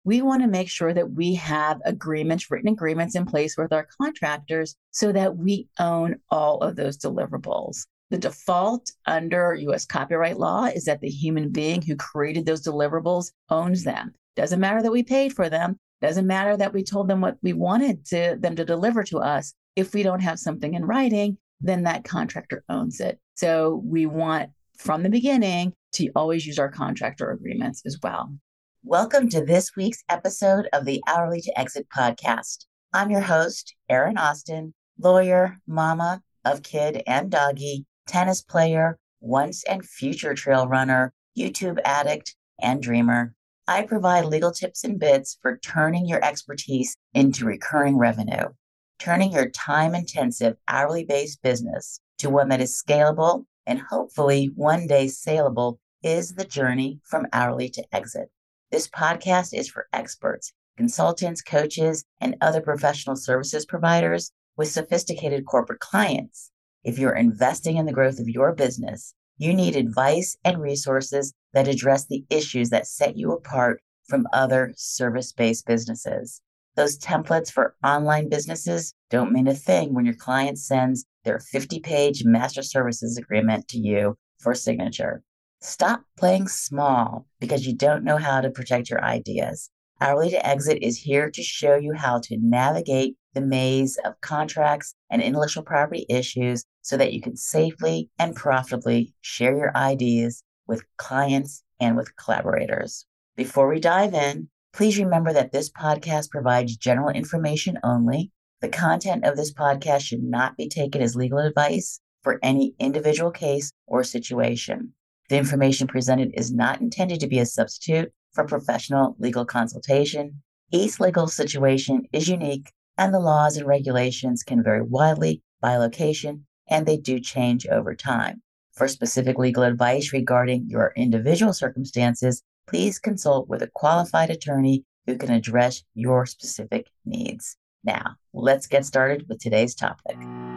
we want to make sure that we have written agreements in place with our contractors so that we own all of those deliverables. The default under US copyright law is that the human being who created those deliverables owns them. Doesn't matter that we paid for them. Doesn't matter that we told them what we wanted them to deliver to us. If we don't have something in writing, then that contractor owns it. So we want from the beginning to always use our contractor agreements as well. Welcome to this week's episode of the Hourly to Exit podcast. I'm your host, Erin Austin, lawyer, mama of kid and doggy, tennis player, once and future trail runner, YouTube addict, and dreamer. I provide legal tips and bits for turning your expertise into recurring revenue, turning your time-intensive hourly-based business to one that is scalable and hopefully one day saleable is the journey from hourly to exit. This podcast is for experts, consultants, coaches, and other professional services providers with sophisticated corporate clients. If you're investing in the growth of your business, you need advice and resources that address the issues that set you apart from other service-based businesses. Those templates for online businesses don't mean a thing when your client sends their 50-page master services agreement to you for signature. Stop playing small because you don't know how to protect your ideas. Hourly to Exit is here to show you how to navigate the maze of contracts and intellectual property issues so that you can safely and profitably share your ideas with clients and with collaborators. Before we dive in, please remember that this podcast provides general information only. The content of this podcast should not be taken as legal advice for any individual case or situation. The information presented is not intended to be a substitute for professional legal consultation. Each legal situation is unique, and the laws and regulations can vary widely by location, and they do change over time. For specific legal advice regarding your individual circumstances, please consult with a qualified attorney who can address your specific needs. Now, let's get started with today's topic.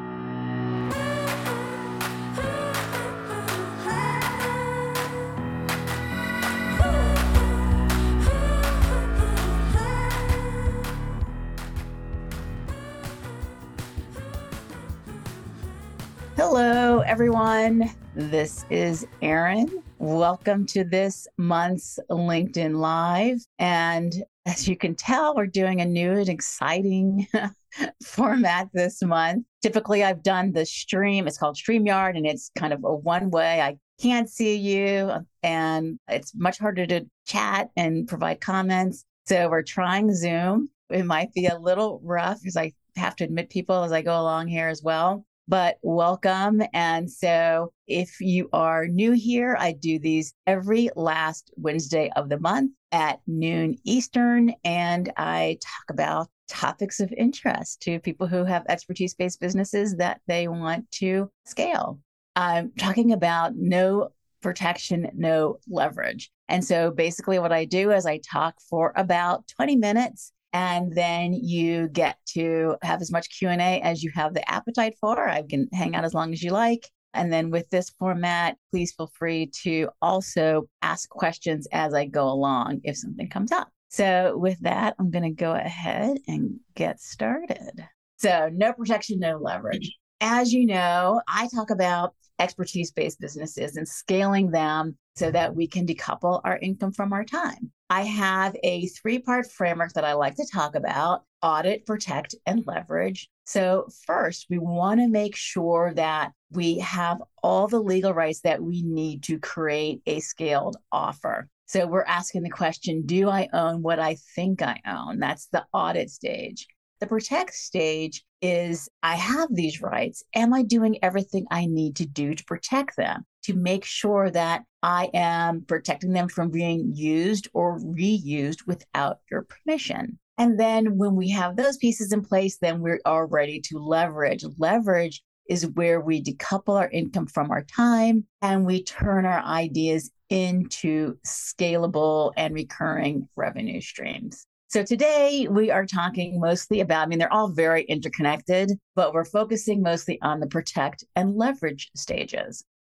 Hello, everyone. This is Erin. Welcome to this month's LinkedIn Live. And as you can tell, we're doing a new and exciting format this month. Typically, I've done the stream. It's called StreamYard, and it's kind of a one-way. I can't see you, and it's much harder to chat and provide comments. So we're trying Zoom. It might be a little rough because I have to admit people as I go along here as well. But welcome. And so if you are new here, I do these every last Wednesday of the month at noon Eastern. And I talk about topics of interest to people who have expertise-based businesses that they want to scale. I'm talking about no protection, no leverage. And so basically what I do is I talk for about 20 minutes. And then you get to have as much Q&A as you have the appetite for. I can hang out as long as you like. And then with this format, please feel free to also ask questions as I go along if something comes up. So with that, I'm going to go ahead and get started. So no protection, no leverage. As you know, I talk about expertise-based businesses and scaling them so that we can decouple our income from our time. I have a 3-part framework that I like to talk about: audit, protect, and leverage. So first, we want to make sure that we have all the legal rights that we need to create a scaled offer. So we're asking the question, do I own what I think I own? That's the audit stage. The protect stage is, I have these rights. Am I doing everything I need to do to protect them, to make sure that I am protecting them from being used or reused without your permission? And then when we have those pieces in place, then we are ready to leverage. Leverage is where we decouple our income from our time and we turn our ideas into scalable and recurring revenue streams. So today we are talking mostly about, they're all very interconnected, but we're focusing mostly on the protect and leverage stages.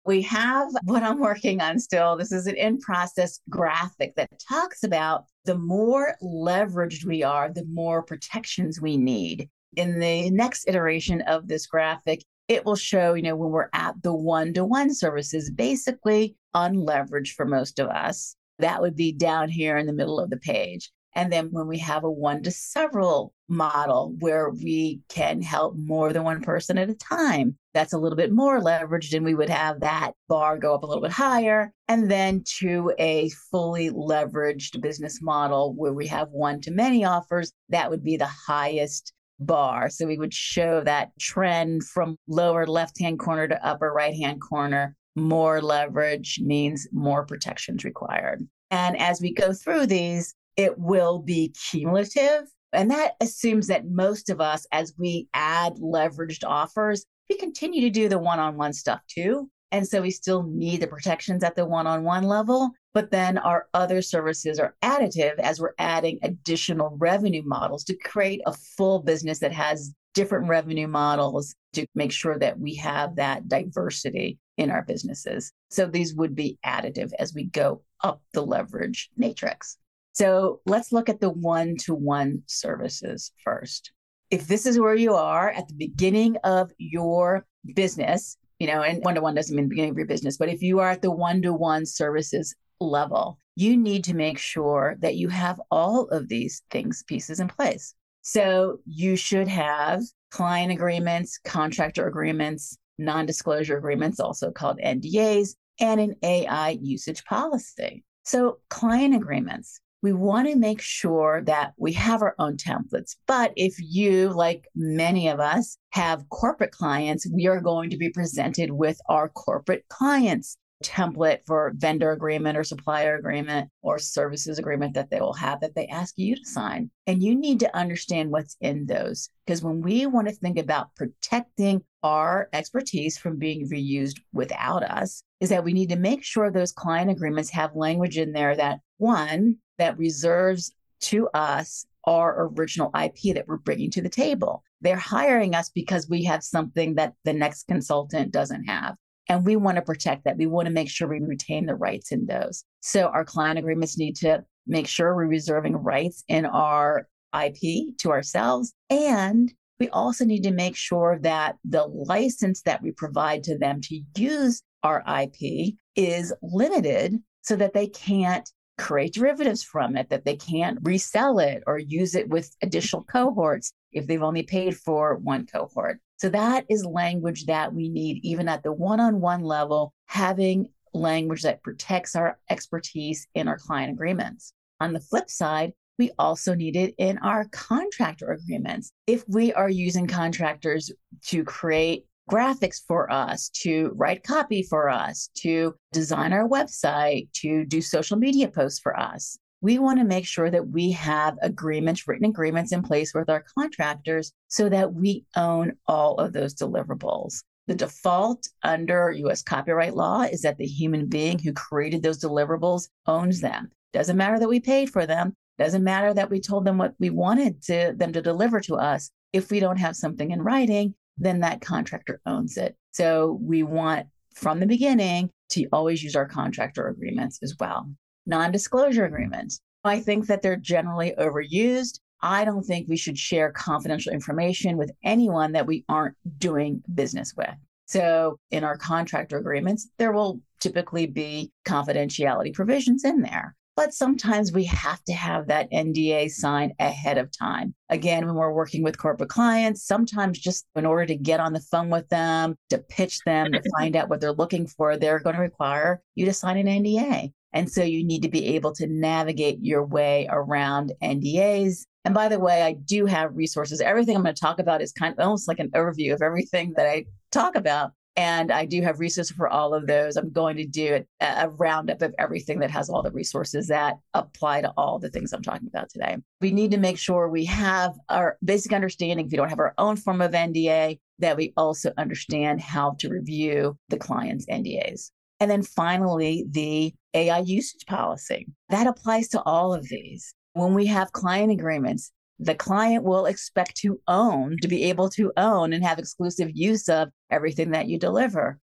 We have what I'm working on still. This is an in process graphic that talks about the more leveraged we are, the more protections we need. In the next iteration of this graphic, it will show, when we're at the one-to-one services, basically unleveraged for most of us. That would be down here in the middle of the page. And then when we have a one to several model where we can help more than one person at a time, that's a little bit more leveraged, and we would have that bar go up a little bit higher. And then to a fully leveraged business model where we have one to many offers, that would be the highest bar. So we would show that trend from lower left-hand corner to upper right-hand corner. More leverage means more protections required. And as we go through these, it will be cumulative. And that assumes that most of us, as we add leveraged offers, we continue to do the one-on-one stuff too. And so we still need the protections at the one-on-one level, but then our other services are additive as we're adding additional revenue models to create a full business that has different revenue models to make sure that we have that diversity in our businesses. So these would be additive as we go up the leverage matrix. So let's look at the one-to-one services first. If this is where you are at the beginning of your business, and one-to-one doesn't mean the beginning of your business, but if you are at the one-to-one services level, you need to make sure that you have all of these pieces in place. So you should have client agreements, contractor agreements, non-disclosure agreements, also called NDAs, and an AI usage policy. So client agreements. We want to make sure that we have our own templates. But if you, like many of us, have corporate clients, we are going to be presented with our corporate clients template for vendor agreement or supplier agreement or services agreement that they will have that they ask you to sign. And you need to understand what's in those. Because when we want to think about protecting our expertise from being reused without us, is that we need to make sure those client agreements have language in there that, one, that reserves to us our original IP that we're bringing to the table. They're hiring us because we have something that the next consultant doesn't have. And we want to protect that. We want to make sure we retain the rights in those. So our client agreements need to make sure we're reserving rights in our IP to ourselves. And we also need to make sure that the license that we provide to them to use our IP is limited so that they can't create derivatives from it, that they can't resell it or use it with additional cohorts if they've only paid for one cohort. So that is language that we need even at the one-on-one level, having language that protects our expertise in our client agreements. On the flip side, we also need it in our contractor agreements. If we are using contractors to create graphics for us, to write copy for us, to design our website, to do social media posts for us, we want to make sure that we have written agreements in place with our contractors so that we own all of those deliverables. The default under US copyright law is that the human being who created those deliverables owns them. Doesn't matter that we paid for them. Doesn't matter that we told them what we wanted them to deliver to us. If we don't have something in writing, then that contractor owns it. So we want from the beginning to always use our contractor agreements as well. Non-disclosure agreements. I think that they're generally overused. I don't think we should share confidential information with anyone that we aren't doing business with. So in our contractor agreements, there will typically be confidentiality provisions in there. But sometimes we have to have that NDA signed ahead of time. Again, when we're working with corporate clients, sometimes just in order to get on the phone with them, to pitch them, to find out what they're looking for, they're going to require you to sign an NDA. And so you need to be able to navigate your way around NDAs. And by the way, I do have resources. Everything I'm going to talk about is kind of almost like an overview of everything that I talk about. And I do have resources for all of those. I'm going to do a roundup of everything that has all the resources that apply to all the things I'm talking about today. We need to make sure we have our basic understanding, if we don't have our own form of NDA, that we also understand how to review the client's NDAs. And then finally, the AI usage policy. That applies to all of these. When we have client agreements, the client will expect to be able to own and have exclusive use of everything that you deliver.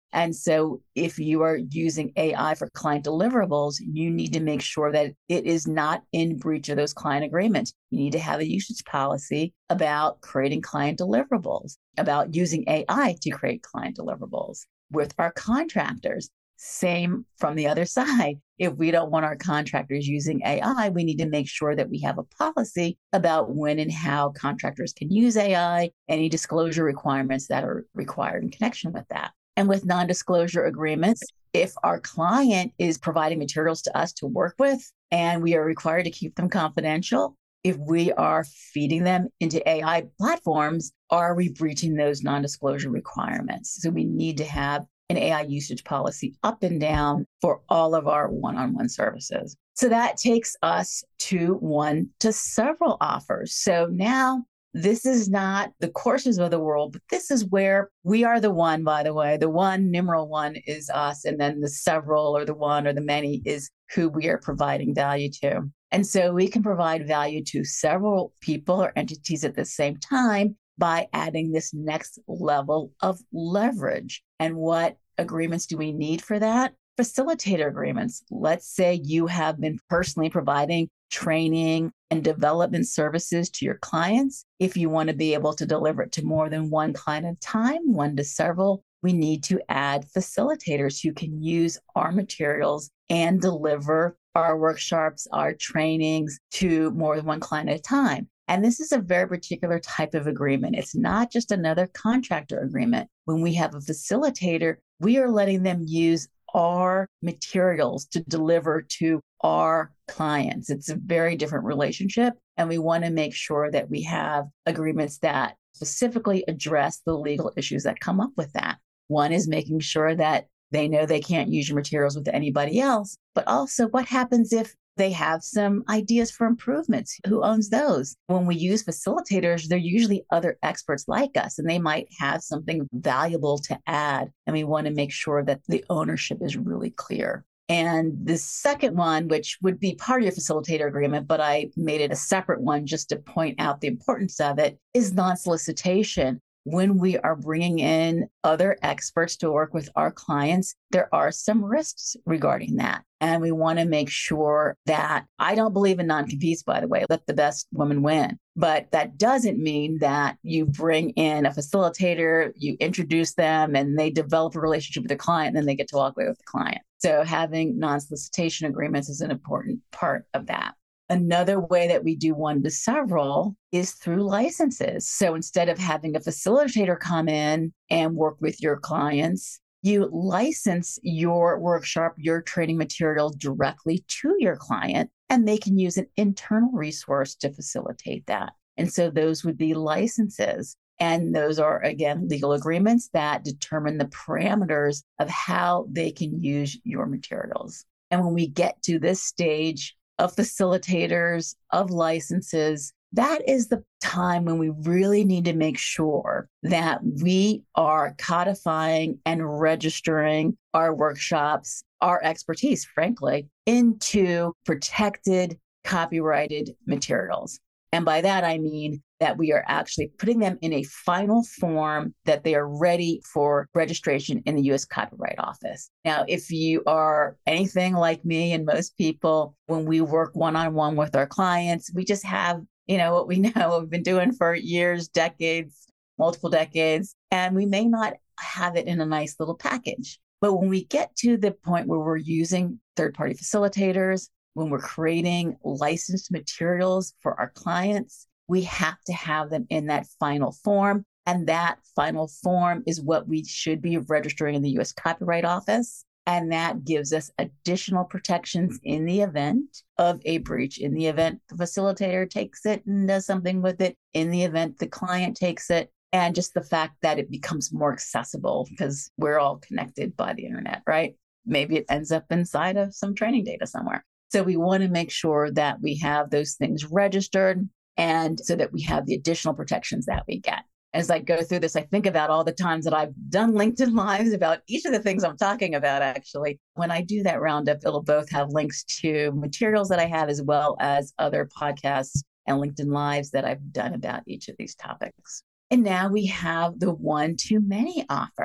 And so if you are using AI for client deliverables, you need to make sure that it is not in breach of those client agreements. You need to have a usage policy about creating client deliverables, about using AI to create client deliverables. With our contractors, same from the other side. If we don't want our contractors using AI, we need to make sure that we have a policy about when and how contractors can use AI, any disclosure requirements that are required in connection with that. And with non-disclosure agreements, if our client is providing materials to us to work with and we are required to keep them confidential, if we are feeding them into AI platforms, are we breaching those non-disclosure requirements? So we need to have an AI usage policy up and down for all of our one-on-one services. So that takes us to one to several offers. So now this is not the courses of the world, but this is where we are the one, by the way. The one, numeral one, is us. And then the several or the one or the many is who we are providing value to. And so we can provide value to several people or entities at the same time by adding this next level of leverage. And what agreements do we need for that? Facilitator agreements. Let's say you have been personally providing training and development services to your clients. If you want to be able to deliver it to more than one client at a time, one to several, we need to add facilitators who can use our materials and deliver our workshops, our trainings to more than one client at a time. And this is a very particular type of agreement. It's not just another contractor agreement. When we have a facilitator, we are letting them use our materials to deliver to our clients. It's a very different relationship. And we want to make sure that we have agreements that specifically address the legal issues that come up with that. One is making sure that they know they can't use your materials with anybody else, but also what happens if they have some ideas for improvements? Who owns those? When we use facilitators, they're usually other experts like us, and they might have something valuable to add. And we want to make sure that the ownership is really clear. And the second one, which would be part of your facilitator agreement, but I made it a separate one just to point out the importance of it, is non-solicitation. When we are bringing in other experts to work with our clients, there are some risks regarding that. And we want to make sure that I don't believe in non-competes, by the way, let the best woman win. But that doesn't mean that you bring in a facilitator, you introduce them, and they develop a relationship with the client, and then they get to walk away with the client. So having non-solicitation agreements is an important part of that. Another way that we do one to several is through licenses. So instead of having a facilitator come in and work with your clients, you license your workshop, your training material directly to your client, and they can use an internal resource to facilitate that. And so those would be licenses. And those are, again, legal agreements that determine the parameters of how they can use your materials. And when we get to this stage of facilitators, of licenses, that is the time when we really need to make sure that we are codifying and registering our workshops, our expertise, frankly, into protected, copyrighted materials. And by that, I mean that we are actually putting them in a final form that they are ready for registration in the U.S. Copyright Office. Now, if you are anything like me and most people, when we work one-on-one with our clients, we just have, what we know, what we've been doing for years, decades, multiple decades, and we may not have it in a nice little package. But when we get to the point where we're using third-party facilitators, when we're creating licensed materials for our clients, we have to have them in that final form. And that final form is what we should be registering in the U.S. Copyright Office. And that gives us additional protections in the event of a breach, in the event the facilitator takes it and does something with it, in the event the client takes it, and just the fact that it becomes more accessible because we're all connected by the internet, right? Maybe it ends up inside of some training data somewhere. So we want to make sure that we have those things registered and so that we have the additional protections that we get. As I go through this, I think about all the times that I've done LinkedIn Lives about each of the things I'm talking about, actually. When I do that roundup, it'll both have links to materials that I have as well as other podcasts and LinkedIn Lives that I've done about each of these topics. And now we have the one-to-many offer.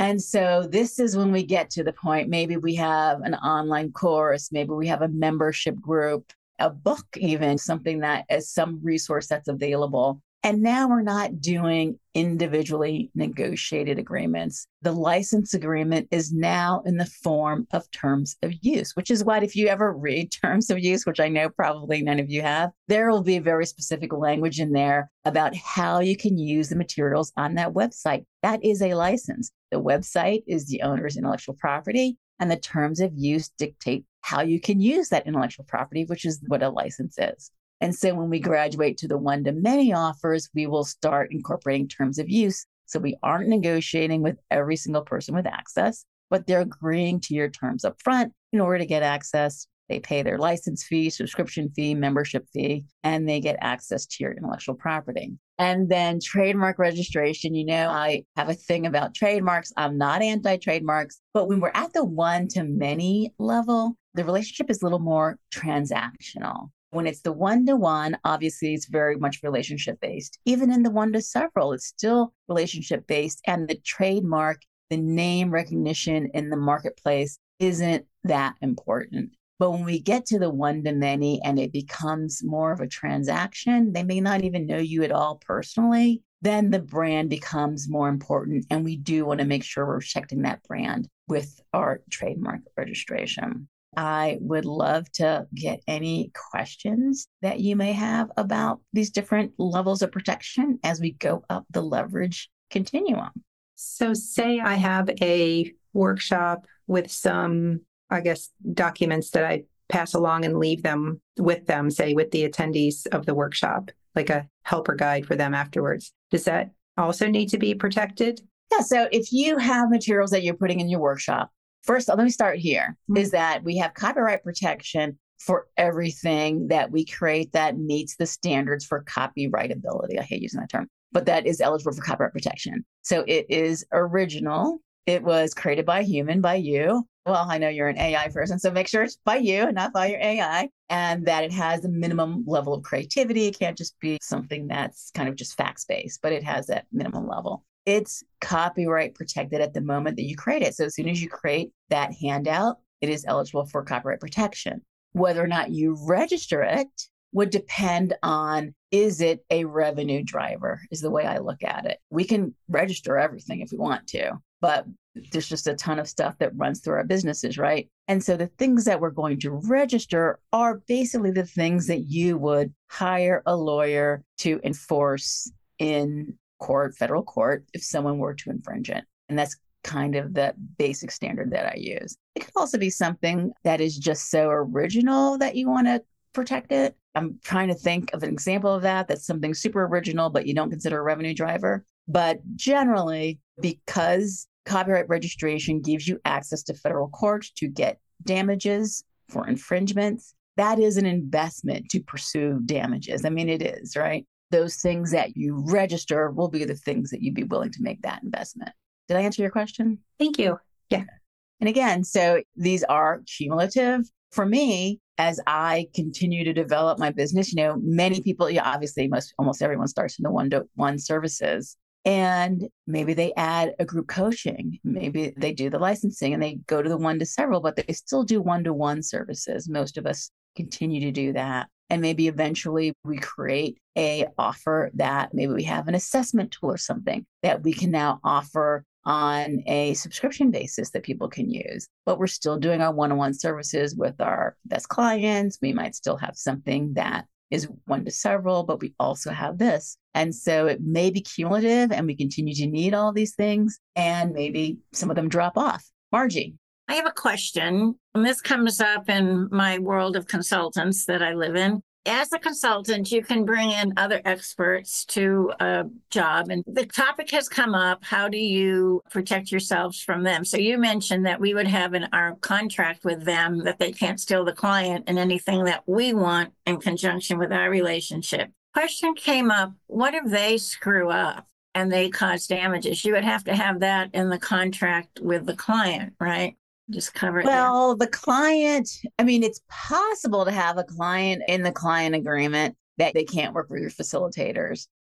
And so this is when we get to the point, maybe we have an online course, maybe we have a membership group, a book, even something that is some resource that's available. And now we're not doing individually negotiated agreements. The license agreement is now in the form of terms of use, which is what, if you ever read terms of use, which I know probably none of you have, there will be very specific language in there about how you can use the materials on that website. That is a license. The website is the owner's intellectual property, and the terms of use dictate how you can use that intellectual property, which is what a license is. And so when we graduate to the one-to-many offers, we will start incorporating terms of use. So we aren't negotiating with every single person with access, but they're agreeing to your terms up front in order to get access. They pay their license fee, subscription fee, membership fee, and they get access to your intellectual property. And then trademark registration, I have a thing about trademarks. I'm not anti-trademarks, but when we're at the one-to-many level, the relationship is a little more transactional. When it's the one-to-one, obviously it's very much relationship-based. Even in the one-to-several, it's still relationship-based. And the trademark, the name recognition in the marketplace isn't that important. But when we get to the one-to-many and it becomes more of a transaction, they may not even know you at all personally, then the brand becomes more important. And we do want to make sure we're protecting that brand with our trademark registration. I would love to get any questions that you may have about these different levels of protection as we go up the leverage continuum. So say I have a workshop with some, documents that I pass along and leave them, say with the attendees of the workshop, like a helper guide for them afterwards. Does that also need to be protected? Yeah. So if you have materials that you're putting in your workshop, first, let me start here, is that we have copyright protection for everything that we create that meets the standards for copyrightability. I hate using that term, but that is eligible for copyright protection. So it is original. It was created by a human, by you. Well, I know you're an AI person, so make sure it's by you and not by your AI, and that it has a minimum level of creativity. It can't just be something that's kind of just facts-based, but it has that minimum level. It's copyright protected at the moment that you create it. So as soon as you create that handout, it is eligible for copyright protection. Whether or not you register it would depend on, is it a revenue driver, is the way I look at it. We can register everything if we want to, but there's just a ton of stuff that runs through our businesses, right? And so the things that we're going to register are basically the things that you would hire a lawyer to enforce in court, federal court, if someone were to infringe it. And that's kind of the basic standard that I use. It could also be something that is just so original that you want to protect it. I'm trying to think of an example of that. That's something super original, but you don't consider a revenue driver. But generally, because copyright registration gives you access to federal courts to get damages for infringements, that is an investment to pursue damages. I mean, it is, right? Those things that you register will be the things that you'd be willing to make that investment. Did I answer your question? Thank you. Yeah. And again, so these are cumulative. For me, as I continue to develop my business, many people, obviously almost everyone starts in the one-to-one services. And maybe they add a group coaching. Maybe they do the licensing and they go to the one-to-several, but they still do one-to-one services. Most of us continue to do that. And maybe eventually we create a offer that maybe we have an assessment tool or something that we can now offer on a subscription basis that people can use. But we're still doing our one-on-one services with our best clients. We might still have something that is one-to-several, but we also have this. And so it may be cumulative and we continue to need all these things, and maybe some of them drop off. Margie. I have a question, and this comes up in my world of consultants that I live in. As a consultant, you can bring in other experts to a job, and the topic has come up, how do you protect yourselves from them? So you mentioned that we would have in our contract with them that they can't steal the client and anything that we want in conjunction with our relationship. Question came up, what if they screw up and they cause damages? You would have to have that in the contract with the client, right? Just cover it. Well, the client, it's possible to have a client in the client agreement that they can't work with your facilitators.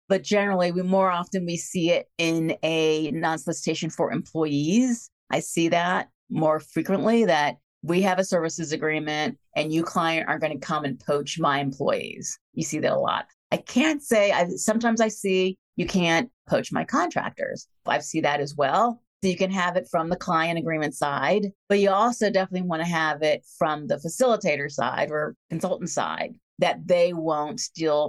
But generally, more often we see it in a non-solicitation for employees. I see that more frequently, that we have a services agreement and you, client, are going to come and poach my employees. You see that a lot. I can't say, sometimes I see you can't poach my contractors. I see that as well. So you can have it from the client agreement side, but you also definitely want to have it from the facilitator side or consultant side, that they won't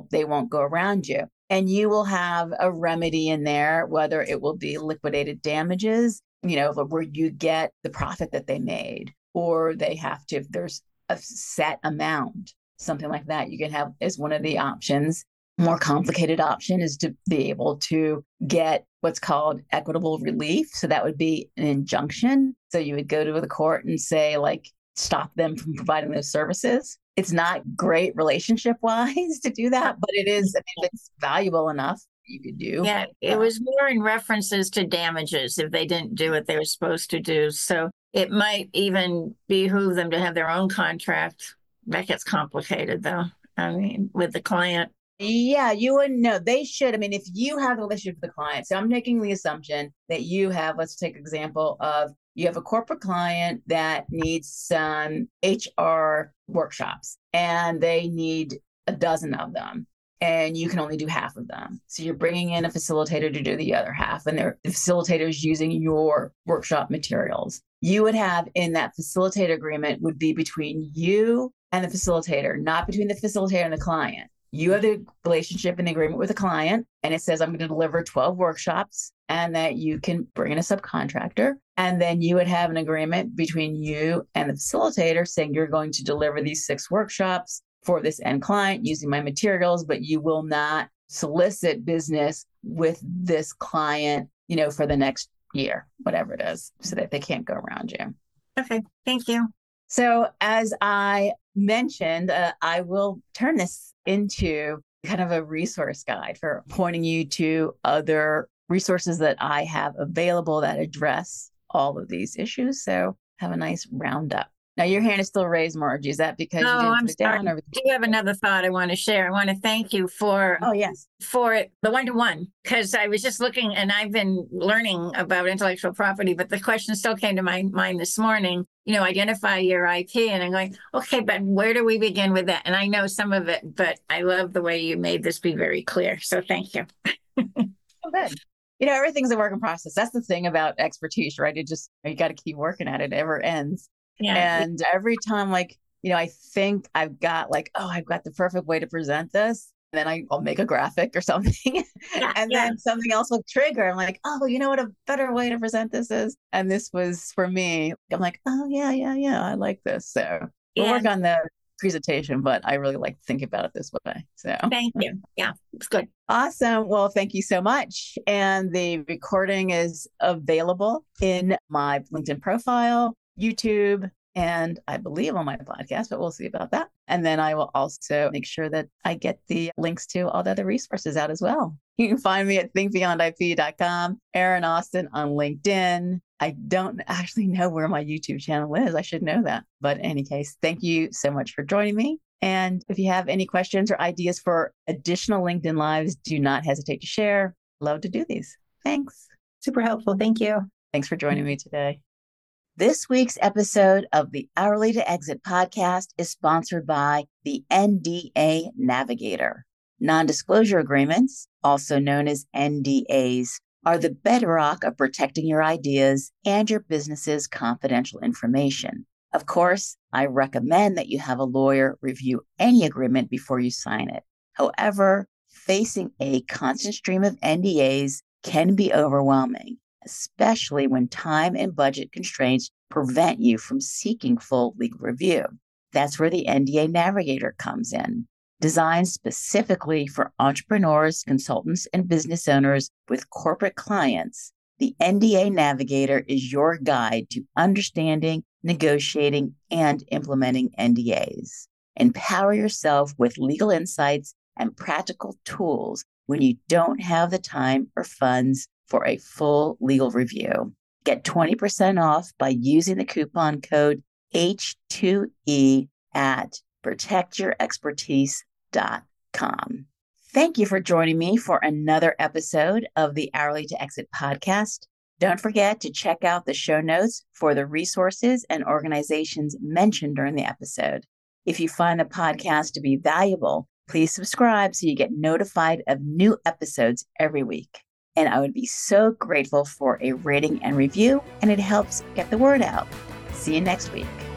go around you. And you will have a remedy in there, whether it will be liquidated damages, where you get the profit that they made, or they have to, if there's a set amount, something like that, you can have as one of the options. More complicated option is to be able to get what's called equitable relief. So that would be an injunction. So you would go to the court and say, stop them from providing those services. It's not great relationship wise to do that, but it is, if it's valuable enough, you could do. Yeah, it was more in references to damages if they didn't do what they were supposed to do. So it might even behoove them to have their own contract. That gets complicated though. I mean, with the client. Yeah, you wouldn't know. They should. If you have a relationship with the client, so I'm making the assumption that you have, let's take an example of, you have a corporate client that needs some HR workshops and they need a dozen of them and you can only do half of them. So you're bringing in a facilitator to do the other half, and the facilitator is using your workshop materials. You would have in that facilitator agreement would be between you and the facilitator, not between the facilitator and the client. You have the relationship and the agreement with the client, and it says, I'm going to deliver 12 workshops and that you can bring in a subcontractor. And then you would have an agreement between you and the facilitator saying, you're going to deliver these 6 workshops for this end client using my materials, but you will not solicit business with this client, for the next year, whatever it is, so that they can't go around you. Okay, thank you. So as I mentioned, I will turn this into kind of a resource guide for pointing you to other resources that I have available that address all of these issues. So have a nice roundup. Now your hand is still raised, Margie. Is that because you didn't put it down? I do have another thought I want to share. I want to thank you for the one-to-one, because I was just looking and I've been learning about intellectual property, but the question still came to my mind this morning, identify your IP. And I'm going, okay, but where do we begin with that? And I know some of it, but I love the way you made this be very clear. So thank you. Oh, good. Everything's a work in process. That's the thing about expertise, right? You got to keep working at it. It never ends. Yeah. And every time, I think I've got I've got the perfect way to present this. And then I'll make a graphic or something. Then something else will trigger. I'm like, oh, you know what a better way to present this is? And this was for me. I'm like, oh, yeah. I like this. So we'll work on the presentation, but I really like thinking about it this way. So thank you. Yeah, it's good. Awesome. Well, thank you so much. And the recording is available in my LinkedIn profile, YouTube, and I believe on my podcast, but we'll see about that. And then I will also make sure that I get the links to all the other resources out as well. You can find me at thinkbeyondip.com, Erin Austin on LinkedIn. I don't actually know where my YouTube channel is. I should know that. But in any case, thank you so much for joining me. And if you have any questions or ideas for additional LinkedIn Lives, do not hesitate to share. Love to do these. Thanks. Super helpful. Thank you. Thanks for joining me today. This week's episode of the Hourly to Exit podcast is sponsored by the NDA Navigator. Non-disclosure agreements, also known as NDAs, are the bedrock of protecting your ideas and your business's confidential information. Of course, I recommend that you have a lawyer review any agreement before you sign it. However, facing a constant stream of NDAs can be overwhelming, especially when time and budget constraints prevent you from seeking full legal review. That's where the NDA Navigator comes in. Designed specifically for entrepreneurs, consultants, and business owners with corporate clients, the NDA Navigator is your guide to understanding, negotiating, and implementing NDAs. Empower yourself with legal insights and practical tools when you don't have the time or funds for a full legal review. Get 20% off by using the coupon code H2E at protectyourexpertise.com. Thank you for joining me for another episode of the Hourly to Exit podcast. Don't forget to check out the show notes for the resources and organizations mentioned during the episode. If you find the podcast to be valuable, please subscribe so you get notified of new episodes every week. And I would be so grateful for a rating and review, and it helps get the word out. See you next week.